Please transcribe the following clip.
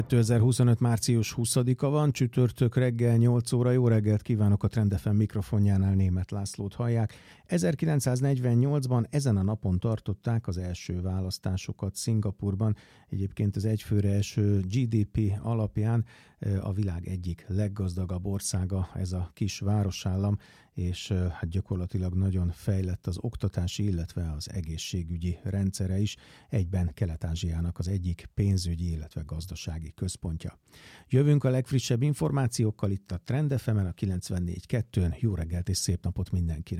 2025. március 20-a van, csütörtök reggel 8 óra. Jó reggelt kívánok, a Trend FM mikrofonjánál Németh Lászlót hallják. 1948-ban ezen a napon tartották az első választásokat Szingapurban. Egyébként az egyfőre eső GDP alapján a világ egyik leggazdagabb országa ez a kis városállam, és hát gyakorlatilag nagyon fejlett az oktatási, illetve az egészségügyi rendszere is, egyben Kelet-Ázsiának az egyik pénzügyi, illetve gazdasági központja. Jövünk a legfrissebb információkkal itt a Trend FM-en, a 94.2-n. Jó reggelt és szép napot mindenkinek!